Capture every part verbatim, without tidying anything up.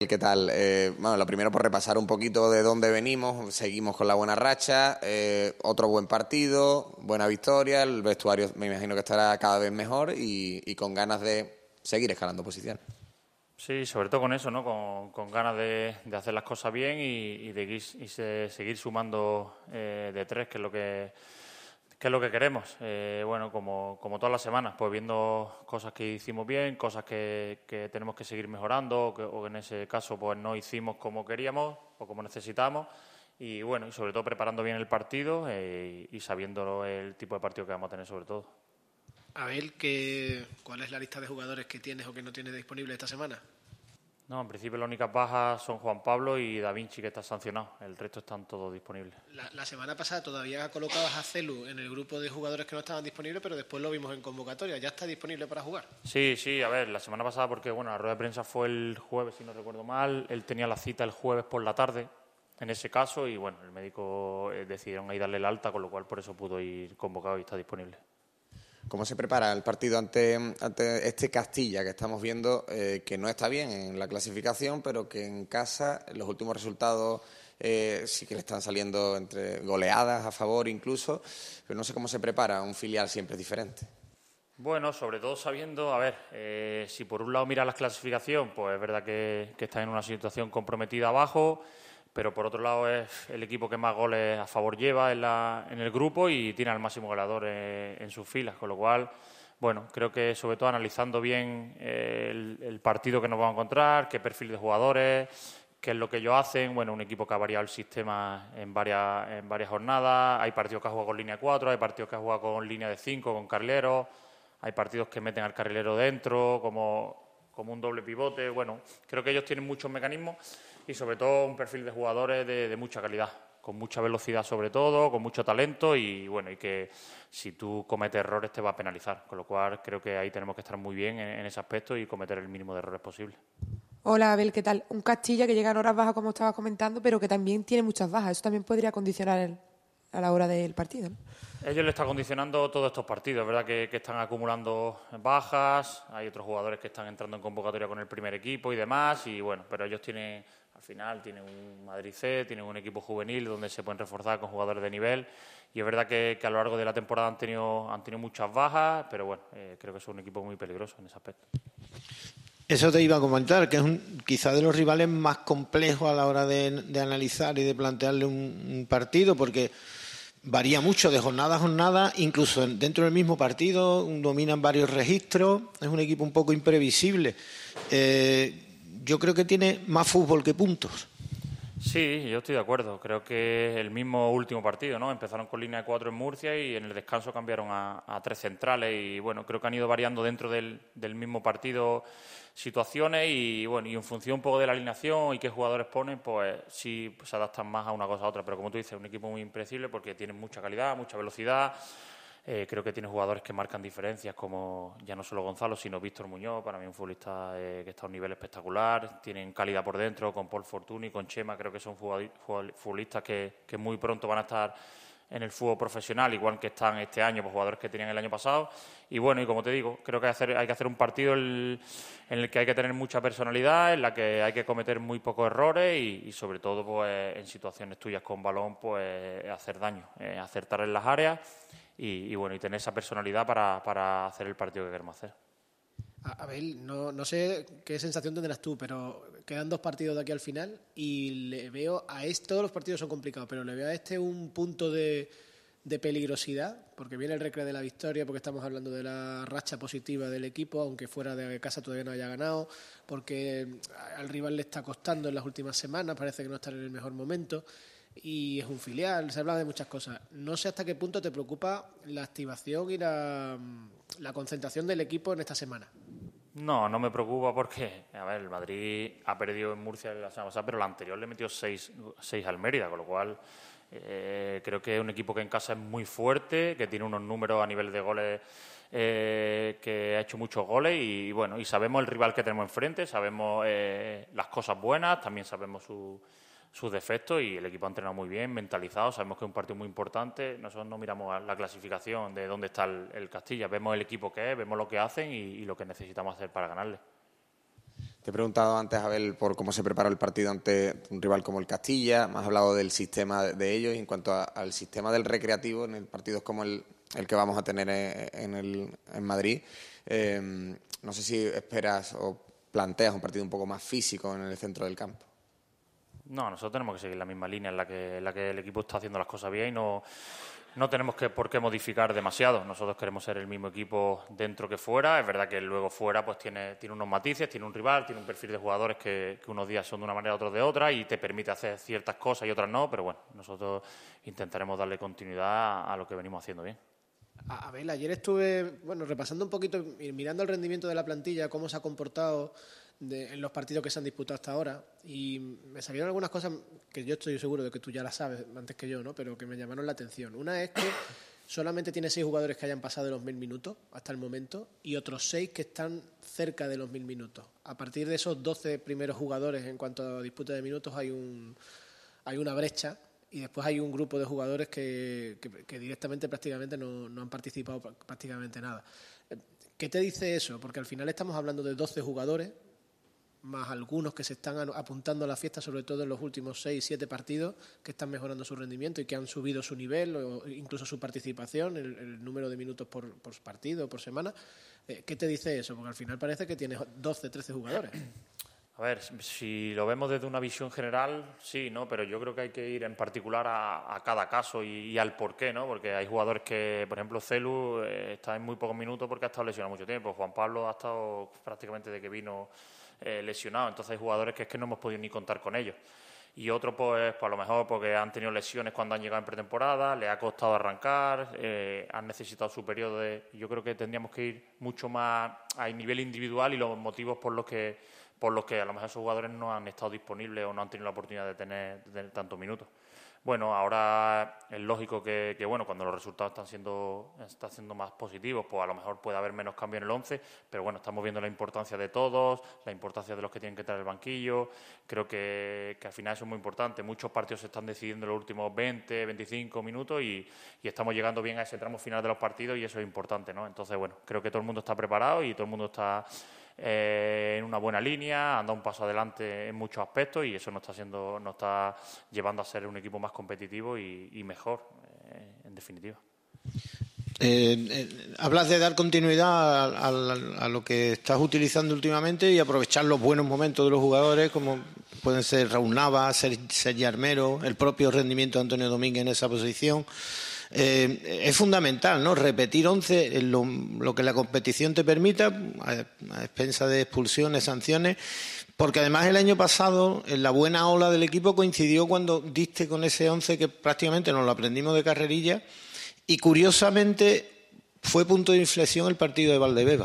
¿Qué tal? Eh, bueno, lo primero por repasar un poquito de dónde venimos. Seguimos con la buena racha, eh, otro buen partido, buena victoria. El vestuario me imagino que estará cada vez mejor y, y con ganas de seguir escalando posiciones. Sí, sobre todo con eso, ¿no? Con, con ganas de, de hacer las cosas bien y, y de guis- y se- seguir sumando eh, de tres, que es lo que, que es lo que queremos. Eh, bueno, como, como todas las semanas, pues viendo cosas que hicimos bien, cosas que, que tenemos que seguir mejorando, o que, o que en ese caso pues no hicimos como queríamos o como necesitamos. Y bueno, y sobre todo preparando bien el partido eh, y sabiendo el tipo de partido que vamos a tener sobre todo. Abel, ¿qué, ¿cuál es la lista de jugadores que tienes o que no tienes disponible esta semana? No, en principio las únicas bajas son Juan Pablo y Da Vinci, que está sancionado. El resto están todos disponibles. La, la semana pasada todavía colocabas a Celu en el grupo de jugadores que no estaban disponibles, pero después lo vimos en convocatoria. ¿Ya está disponible para jugar? Sí, sí, a ver, la semana pasada, porque bueno, la rueda de prensa fue el jueves, si no recuerdo mal. Él tenía la cita el jueves por la tarde, en ese caso, y bueno, el médico eh, decidieron ahí darle el alta, con lo cual por eso pudo ir convocado y está disponible. ¿Cómo se prepara el partido ante, ante este Castilla que estamos viendo eh, que no está bien en la clasificación, pero que en casa los últimos resultados eh, sí que le están saliendo entre goleadas a favor incluso, pero no sé cómo se prepara, un filial siempre es diferente? Bueno, sobre todo sabiendo, a ver, eh, si por un lado miras la clasificación, pues es verdad que, que está en una situación comprometida abajo, pero por otro lado es el equipo que más goles a favor lleva en, la, en el grupo y tiene al máximo goleador en, en sus filas, con lo cual, bueno, creo que sobre todo analizando bien eh, el, el partido que nos vamos a encontrar, qué perfil de jugadores, qué es lo que ellos hacen. Bueno, un equipo que ha variado el sistema en varias, en varias jornadas, hay partidos que ha jugado con línea cuatro, hay partidos que ha jugado con línea de cinco, con carrileros. Hay partidos que meten al carrilero dentro, como, como un doble pivote. Bueno, creo que ellos tienen muchos mecanismos y sobre todo un perfil de jugadores de, de mucha calidad, con mucha velocidad sobre todo, con mucho talento y bueno, y que si tú cometes errores te va a penalizar. Con lo cual creo que ahí tenemos que estar muy bien en, en ese aspecto y cometer el mínimo de errores posible. Hola, Abel, ¿qué tal? Un Castilla que llega en horas bajas, como estabas comentando, pero que también tiene muchas bajas. Eso también podría condicionar el- a la hora del partido, ¿no? Ellos le están condicionando todos estos partidos, ¿verdad? Que, que están acumulando bajas, hay otros jugadores que están entrando en convocatoria con el primer equipo y demás, y bueno, pero ellos tienen, al final, tienen un Madrid C, tienen un equipo juvenil donde se pueden reforzar con jugadores de nivel, y es verdad que, que a lo largo de la temporada han tenido, han tenido muchas bajas, pero bueno, eh, creo que son un equipo muy peligroso en ese aspecto. Eso te iba a comentar, que es un, quizá de los rivales más complejos a la hora de, de analizar y de plantearle un, un partido, porque varía mucho de jornada a jornada, incluso dentro del mismo partido, dominan varios registros, es un equipo un poco imprevisible. Eh, yo creo que tiene más fútbol que puntos. Sí, yo estoy de acuerdo. Creo que el mismo último partido, ¿no? Empezaron con línea de cuatro en Murcia y en el descanso cambiaron a, a tres centrales y bueno, creo que han ido variando dentro del, del mismo partido situaciones y bueno, y en función un poco de la alineación y qué jugadores ponen, pues sí pues, se adaptan más a una cosa a otra. Pero como tú dices, es un equipo muy impredecible porque tiene mucha calidad, mucha velocidad. Eh, creo que tiene jugadores que marcan diferencias, como ya no solo Gonzalo, sino Víctor Muñoz, para mí un futbolista eh, que está a un nivel espectacular. Tienen calidad por dentro, con Paul Fortuny, con Chema, creo que son futbolistas que, que muy pronto van a estar en el fútbol profesional, igual que están este año, pues jugadores que tenían el año pasado. Y bueno, y como te digo, creo que hay, hacer, hay que hacer un partido el, en el que hay que tener mucha personalidad, en la que hay que cometer muy pocos errores y, y sobre todo pues en situaciones tuyas con balón, pues hacer daño, eh, acertar en las áreas y, y bueno, y tener esa personalidad para, para hacer el partido que queremos hacer. Abel, no, no sé qué sensación tendrás tú, pero quedan dos partidos de aquí al final y le veo a este, todos los partidos son complicados, pero le veo a este un punto de, de peligrosidad, porque viene el recreo de la victoria, porque estamos hablando de la racha positiva del equipo, aunque fuera de casa todavía no haya ganado, porque al rival le está costando en las últimas semanas, parece que no está en el mejor momento. Y es un filial, se habla de muchas cosas. No sé hasta qué punto te preocupa la activación y la, la concentración del equipo en esta semana. No, no me preocupa porque, a ver, el Madrid ha perdido en Murcia la semana pasada, pero la anterior le metió seis, seis al Mérida, con lo cual eh, creo que es un equipo que en casa es muy fuerte, que tiene unos números a nivel de goles, eh, que ha hecho muchos goles y, y bueno, y sabemos el rival que tenemos enfrente, sabemos eh, las cosas buenas, también sabemos su sus defectos y el equipo ha entrenado muy bien, mentalizado, sabemos que es un partido muy importante, nosotros no miramos a la clasificación de dónde está el, el Castilla, vemos el equipo que es, vemos lo que hacen y, y lo que necesitamos hacer para ganarle. Te he preguntado antes, Abel, por cómo se preparó el partido ante un rival como el Castilla. Me has hablado del sistema de ellos. Y en cuanto a, al sistema del recreativo, en el partidos como el, el que vamos a tener en, el, en Madrid, eh, no sé si esperas o planteas un partido un poco más físico en el centro del campo. No, nosotros tenemos que seguir la misma línea en la que, en la que el equipo está haciendo las cosas bien y no... No tenemos que, por qué modificar demasiado. Nosotros queremos ser el mismo equipo dentro que fuera. Es verdad que luego fuera pues tiene, tiene unos matices, tiene un rival, tiene un perfil de jugadores que, que unos días son de una manera, otros de otra, y te permite hacer ciertas cosas y otras no. Pero bueno, nosotros intentaremos darle continuidad a lo que venimos haciendo bien. Abel, ayer estuve bueno repasando un poquito, mirando el rendimiento de la plantilla, cómo se ha comportado de, en los partidos que se han disputado hasta ahora, y me salieron algunas cosas que yo estoy seguro de que tú ya las sabes antes que yo, ¿no? Pero que me llamaron la atención. Una es que solamente tiene seis jugadores que hayan pasado de los mil minutos hasta el momento y otros seis que están cerca de los mil minutos. A partir de esos doce primeros jugadores en cuanto a disputa de minutos hay un hay una brecha. Y después hay un grupo de jugadores que, que, que directamente prácticamente no, no han participado prácticamente nada. ¿Qué te dice eso? Porque al final estamos hablando de doce jugadores, más algunos que se están apuntando a la fiesta, sobre todo en los últimos seis, siete partidos, que están mejorando su rendimiento y que han subido su nivel o incluso su participación, el, el número de minutos por, por partido, por semana. ¿Qué te dice eso? Porque al final parece que tienes doce, trece jugadores. A ver, si lo vemos desde una visión general, sí, ¿no? Pero yo creo que hay que ir en particular a, a cada caso y, y al porqué, ¿no? Porque hay jugadores que, por ejemplo, Celu eh, está en muy pocos minutos porque ha estado lesionado mucho tiempo. Juan Pablo ha estado prácticamente desde que vino eh, lesionado. Entonces hay jugadores que es que no hemos podido ni contar con ellos. Y otros, pues, pues a lo mejor porque han tenido lesiones cuando han llegado en pretemporada, les ha costado arrancar, eh, han necesitado su periodo de... Yo creo que tendríamos que ir mucho más a nivel individual y los motivos por los que... por los que a lo mejor esos jugadores no han estado disponibles o no han tenido la oportunidad de tener, de tener tantos minutos. Bueno, ahora es lógico que, que bueno, cuando los resultados están siendo, están siendo más positivos, pues a lo mejor puede haber menos cambio en el once, pero bueno, estamos viendo la importancia de todos, la importancia de los que tienen que estar en el banquillo. Creo que, que al final eso es muy importante. Muchos partidos se están decidiendo en los últimos veinte, veinticinco minutos y, y estamos llegando bien a ese tramo final de los partidos y eso es importante, ¿no? Entonces, bueno, creo que todo el mundo está preparado y todo el mundo está... Eh, en una buena línea, anda un paso adelante en muchos aspectos y eso nos está haciendo, nos está llevando a ser un equipo más competitivo y, y mejor, eh, en definitiva. Eh, eh, hablas de dar continuidad a, a, a lo que estás utilizando últimamente y aprovechar los buenos momentos de los jugadores, como pueden ser Raúl Navas, Sergi Armero, el propio rendimiento de Antonio Domínguez en esa posición. Eh, es fundamental, ¿no? Repetir once, lo, lo que la competición te permita, a, a expensa de expulsiones, sanciones, porque además el año pasado, en la buena ola del equipo, coincidió cuando diste con ese once que prácticamente nos lo aprendimos de carrerilla y curiosamente fue punto de inflexión el partido de Valdebeba.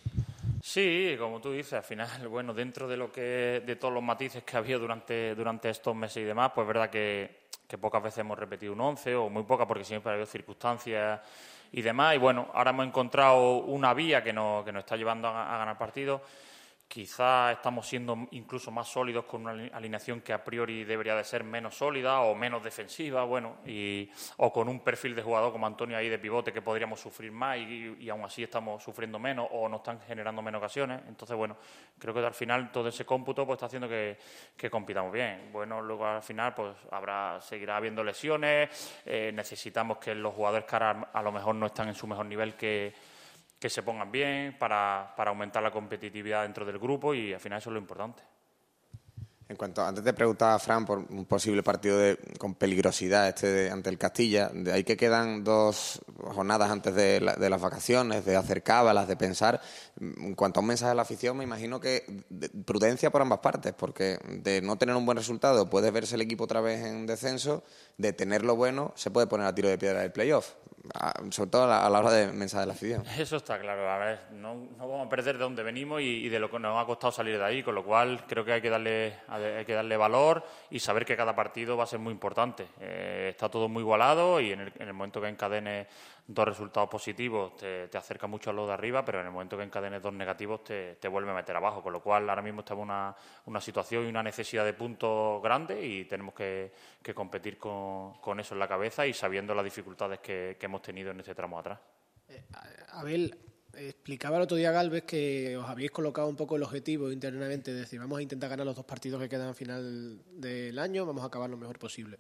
Sí, como tú dices, al final, bueno, dentro de lo que de todos los matices que ha habido durante, durante estos meses y demás, pues es verdad que que pocas veces hemos repetido un once o muy pocas porque siempre ha habido circunstancias y demás. Y bueno, ahora hemos encontrado una vía que nos, que nos está llevando a, a ganar partidos. Quizá estamos siendo incluso más sólidos con una alineación que a priori debería de ser menos sólida o menos defensiva, bueno, y, o con un perfil de jugador como Antonio ahí de pivote que podríamos sufrir más y, y aún así estamos sufriendo menos o nos están generando menos ocasiones. Entonces, bueno, creo que al final todo ese cómputo pues está haciendo que, que compitamos bien. Bueno, luego al final pues habrá seguirá habiendo lesiones, eh, necesitamos que los jugadores que ahora a lo mejor no están en su mejor nivel que que se pongan bien para, para aumentar la competitividad dentro del grupo y al final eso es lo importante. En cuanto, antes te preguntaba, Fran, por un posible partido de, con peligrosidad este de, ante el Castilla. De ahí que quedan dos jornadas antes de, la, de las vacaciones, de hacer cábalas, de pensar. En cuanto a un mensaje a la afición, me imagino que de, prudencia por ambas partes, porque de no tener un buen resultado puede verse el equipo otra vez en descenso, de tenerlo bueno se puede poner a tiro de piedra el playoff. Sobre todo a la, a la hora de mensaje de la afición. Eso está claro. A ver, no, no vamos a perder de dónde venimos y, y de lo que nos ha costado salir de ahí, con lo cual creo que hay que darle, hay que darle valor y saber que cada partido va a ser muy importante. Eh, está todo muy igualado y en el, en el momento que encadenes dos resultados positivos te, te acerca mucho a lo de arriba, pero en el momento que encadenes dos negativos te, te vuelve a meter abajo, con lo cual ahora mismo estamos en una, una situación y una necesidad de puntos grande y tenemos que, que competir con, con eso en la cabeza y sabiendo las dificultades que, que hemos tenido en este tramo atrás. Eh, Abel, explicaba el otro día Galvez que os habéis colocado un poco el objetivo internamente, es decir, vamos a intentar ganar los dos partidos que quedan al final del año, vamos a acabar lo mejor posible.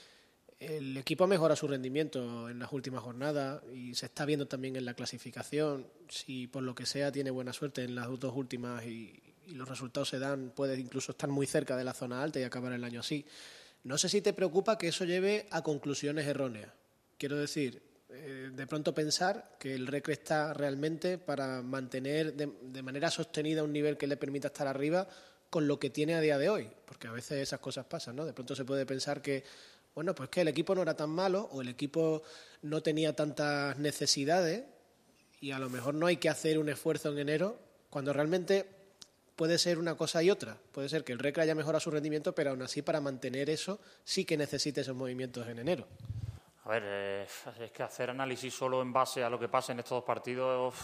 El equipo mejora su rendimiento en las últimas jornadas y se está viendo también en la clasificación. Si por lo que sea tiene buena suerte en las dos últimas y, y los resultados se dan, puede incluso estar muy cerca de la zona alta y acabar el año así. No sé si te preocupa que eso lleve a conclusiones erróneas. Quiero decir, eh, de pronto pensar que el Recre está realmente para mantener de, de manera sostenida un nivel que le permita estar arriba con lo que tiene a día de hoy, porque a veces esas cosas pasan, ¿no? De pronto se puede pensar que bueno, pues que el equipo no era tan malo o el equipo no tenía tantas necesidades y a lo mejor no hay que hacer un esfuerzo en enero cuando realmente puede ser una cosa y otra. Puede ser que el Recre haya mejorado su rendimiento, pero aún así para mantener eso sí que necesite esos movimientos en enero. A ver, eh, es que hacer análisis solo en base a lo que pasa en estos dos partidos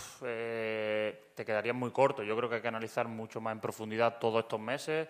eh, te quedaría muy corto. Yo creo que hay que analizar mucho más en profundidad todos estos meses,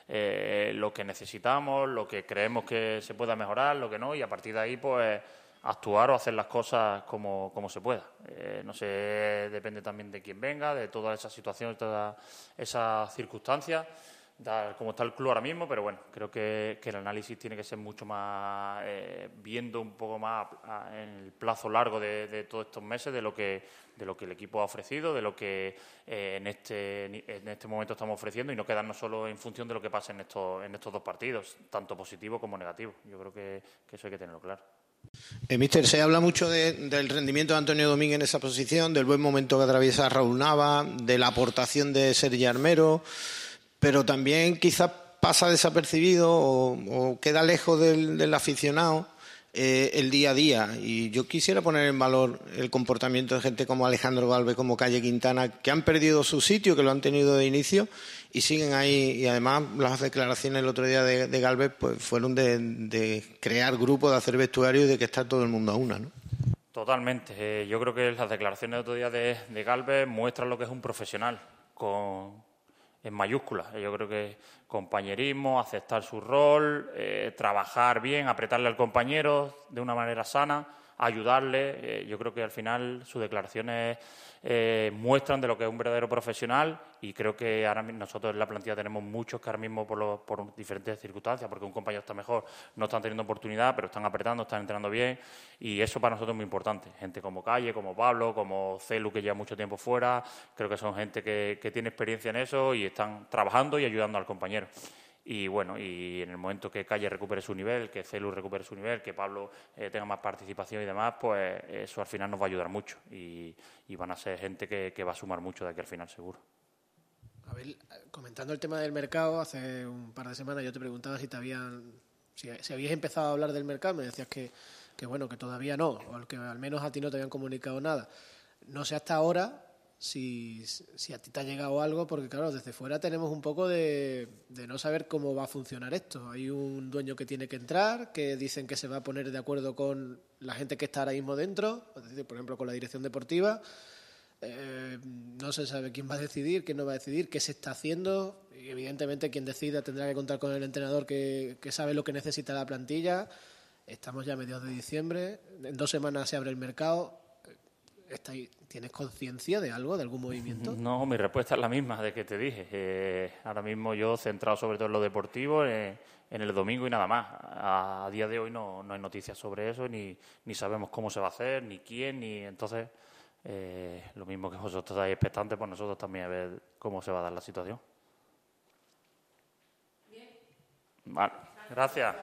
eh, lo que necesitamos, lo que creemos que se pueda mejorar, lo que no, y a partir de ahí, pues, actuar o hacer las cosas como, como se pueda. Eh, no sé, depende también de quién venga, de todas esas situaciones, todas esas circunstancias, da, como está el club ahora mismo, pero bueno, creo que, que el análisis tiene que ser mucho más, eh, viendo un poco más a, a, en el plazo largo de, de todos estos meses, de lo que de lo que el equipo ha ofrecido, de lo que eh, en este en este momento estamos ofreciendo y no quedarnos solo en función de lo que pasa en estos en estos dos partidos, tanto positivo como negativo. Yo creo que, que eso hay que tenerlo claro. Eh, Mister, se habla mucho de, del rendimiento de Antonio Domínguez en esa posición, del buen momento que atraviesa Raúl Nava, de la aportación de Sergi Armero, pero también quizás pasa desapercibido o, o queda lejos del, del aficionado eh, el día a día. Y yo quisiera poner en valor el comportamiento de gente como Alejandro Galvez, como Calle Quintana, que han perdido su sitio, que lo han tenido de inicio y siguen ahí. Y además las declaraciones el otro día de, de Galvez pues, fueron de, de crear grupos, de hacer vestuario y de que está todo el mundo a una, ¿no? Totalmente. Eh, yo creo que las declaraciones del otro día de, de Galvez muestran lo que es un profesional, con en mayúsculas. Yo creo que compañerismo, aceptar su rol, eh, trabajar bien, apretarle al compañero de una manera sana, ayudarle. Eh, yo creo que al final sus declaraciones eh, muestran de lo que es un verdadero profesional y creo que ahora nosotros en la plantilla tenemos muchos que ahora mismo por, los, por diferentes circunstancias, porque un compañero está mejor, no están teniendo oportunidad, pero están apretando, están entrenando bien y eso para nosotros es muy importante. Gente como Calle, como Pablo, como Celu, que lleva mucho tiempo fuera, creo que son gente que, que tiene experiencia en eso y están trabajando y ayudando al compañero. Y bueno, y en el momento que Calle recupere su nivel, que Celu recupere su nivel, que Pablo eh, tenga más participación y demás, pues eso al final nos va a ayudar mucho y, y van a ser gente que, que va a sumar mucho de aquí al final, seguro. A ver, comentando el tema del mercado, hace un par de semanas yo te preguntaba si te habían, si, si habías empezado a hablar del mercado, me decías que, que bueno, que todavía no, o que al menos a ti no te habían comunicado nada. No sé hasta ahora Si, si a ti te ha llegado algo, porque claro, desde fuera tenemos un poco de, de no saber cómo va a funcionar esto. Hay un dueño que tiene que entrar, que dicen que se va a poner de acuerdo con la gente que está ahora mismo dentro, es decir, por ejemplo, con la dirección deportiva. Eh, no se sabe quién va a decidir, quién no va a decidir, qué se está haciendo. Y evidentemente quien decida tendrá que contar con el entrenador que, que sabe lo que necesita la plantilla. Estamos ya a mediados de diciembre, en dos semanas se abre el mercado. ¿Tienes conciencia de algo, de algún movimiento? No, mi respuesta es la misma de que te dije. Eh, ahora mismo yo centrado sobre todo en lo deportivo, eh, en el domingo y nada más. A, a día de hoy no, no hay noticias sobre eso, ni, ni sabemos cómo se va a hacer, ni quién, ni entonces eh, lo mismo que vosotros estáis expectantes, pues nosotros también a ver cómo se va a dar la situación. Bien. Vale, gracias.